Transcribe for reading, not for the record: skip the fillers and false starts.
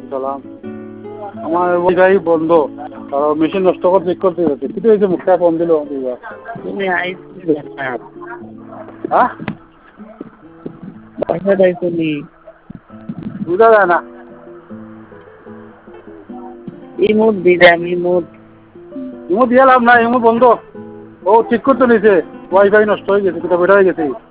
সালাম। আমার ওয়াইফাই বন্ধ, মেশিন নষ্ট করে ঠিক করতে যাচ্ছে। কিন্তু এই যে মুখটা ফোন দিল তুমি আইসি ব্যাপার হ্যাঁ পয়সা দেয় তুমি বুঝা যায় না। ইমোট দিলাম ইমোট। ইমো দিয়ে লাভ নাই, ইমো বন্ধ। ও ঠিক করতে নিয়েছে, ওয়াইফাই নষ্ট হয়ে গেছে, কিতা বেটা হয়ে গেছে।